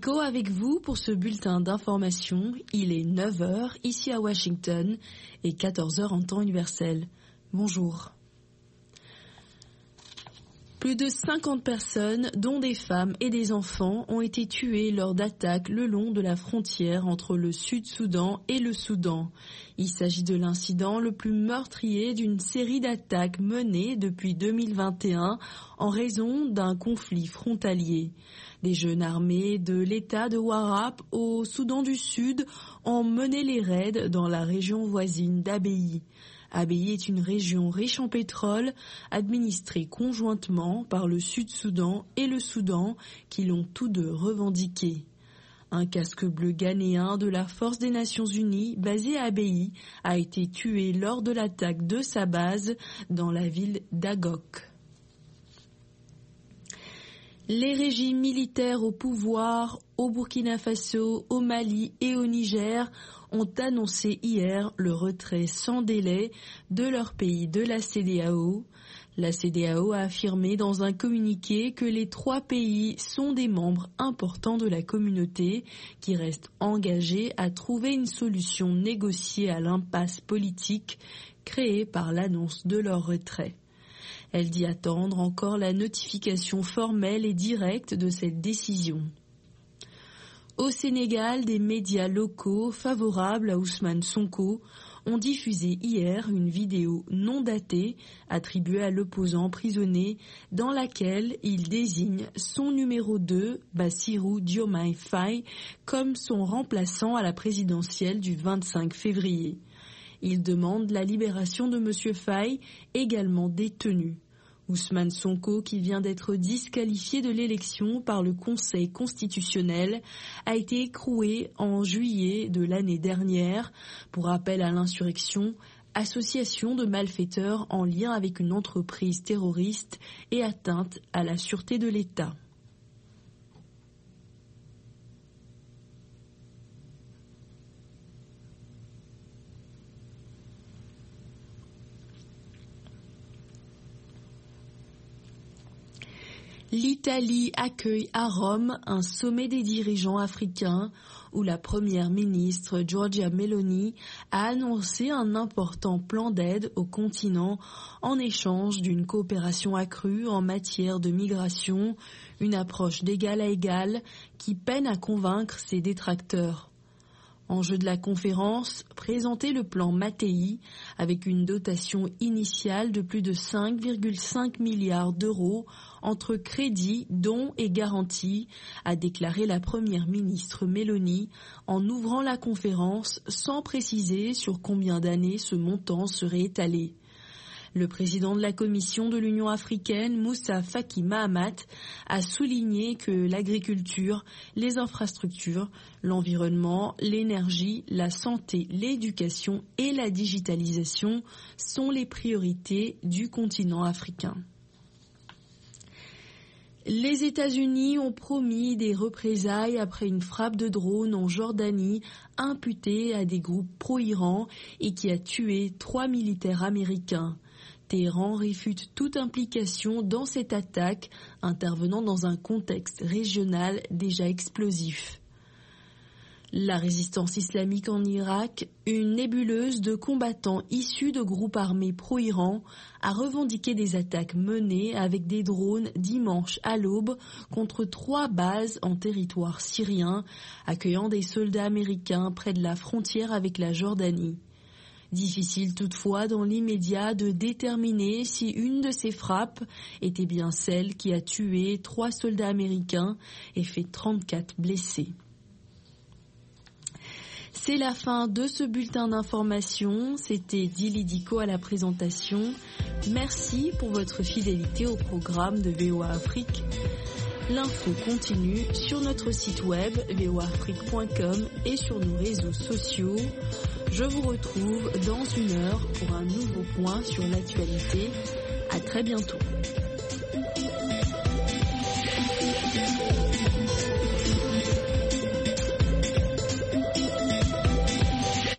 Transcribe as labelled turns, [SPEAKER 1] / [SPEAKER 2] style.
[SPEAKER 1] Dico avec vous pour ce bulletin d'information. Il est 9h ici à Washington et 14h en temps universel. Bonjour. Plus de 50 personnes, dont des femmes et des enfants, ont été tuées lors d'attaques le long de la frontière entre le Sud-Soudan et le Soudan. Il s'agit de l'incident le plus meurtrier d'une série d'attaques menées depuis 2021 en raison d'un conflit frontalier. Des jeunes armés de l'État de Warrap au Soudan du Sud ont mené les raids dans la région voisine d'Abeyi. Abeyi est une région riche en pétrole, administrée conjointement par le Sud-Soudan et le Soudan, qui l'ont tous deux revendiqué. Un casque bleu ghanéen de la Force des Nations Unies, basé à Abeyi, a été tué lors de l'attaque de sa base dans la ville d'Agok. Les régimes militaires au pouvoir au Burkina Faso, au Mali et au Niger ont annoncé hier le retrait sans délai de leur pays de la CEDEAO. La CEDEAO a affirmé dans un communiqué que les trois pays sont des membres importants de la communauté qui restent engagés à trouver une solution négociée à l'impasse politique créée par l'annonce de leur retrait. Elle dit attendre encore la notification formelle et directe de cette décision. Au Sénégal, des médias locaux favorables à Ousmane Sonko ont diffusé hier une vidéo non datée attribuée à l'opposant emprisonné dans laquelle il désigne son numéro 2, Bassirou Diomaye Faye, comme son remplaçant à la présidentielle du 25 février. Il demande la libération de M. Faye, également détenu. Ousmane Sonko, qui vient d'être disqualifié de l'élection par le Conseil constitutionnel, a été écroué en juillet de l'année dernière pour appel à l'insurrection, association de malfaiteurs en lien avec une entreprise terroriste et atteinte à la sûreté de l'État. L'Italie accueille à Rome un sommet des dirigeants africains où la première ministre Giorgia Meloni a annoncé un important plan d'aide au continent en échange d'une coopération accrue en matière de migration, une approche d'égal à égal qui peine à convaincre ses détracteurs. Enjeu de la conférence, présenter le plan Mattei avec une dotation initiale de plus de 5,5 milliards d'euros entre crédits, dons et garanties, a déclaré la première ministre Meloni en ouvrant la conférence sans préciser sur combien d'années ce montant serait étalé. Le président de la Commission de l'Union africaine, Moussa Faki Mahamat, a souligné que l'agriculture, les infrastructures, l'environnement, l'énergie, la santé, l'éducation et la digitalisation sont les priorités du continent africain. Les États-Unis ont promis des représailles après une frappe de drone en Jordanie imputée à des groupes pro-Iran et qui a tué 3 militaires américains. Téhéran réfute toute implication dans cette attaque, intervenant dans un contexte régional déjà explosif. La résistance islamique en Irak, une nébuleuse de combattants issus de groupes armés pro-Iran, a revendiqué des attaques menées avec des drones dimanche à l'aube contre 3 bases en territoire syrien, accueillant des soldats américains près de la frontière avec la Jordanie. Difficile toutefois dans l'immédiat de déterminer si une de ces frappes était bien celle qui a tué 3 soldats américains et fait 34 blessés. C'est la fin de ce bulletin d'information. C'était Dili Dico à la présentation. Merci pour votre fidélité au programme de VOA Afrique. L'info continue sur notre site web voaafrique.com et sur nos réseaux sociaux. Je vous retrouve dans 1 heure pour un nouveau point sur l'actualité. À très bientôt.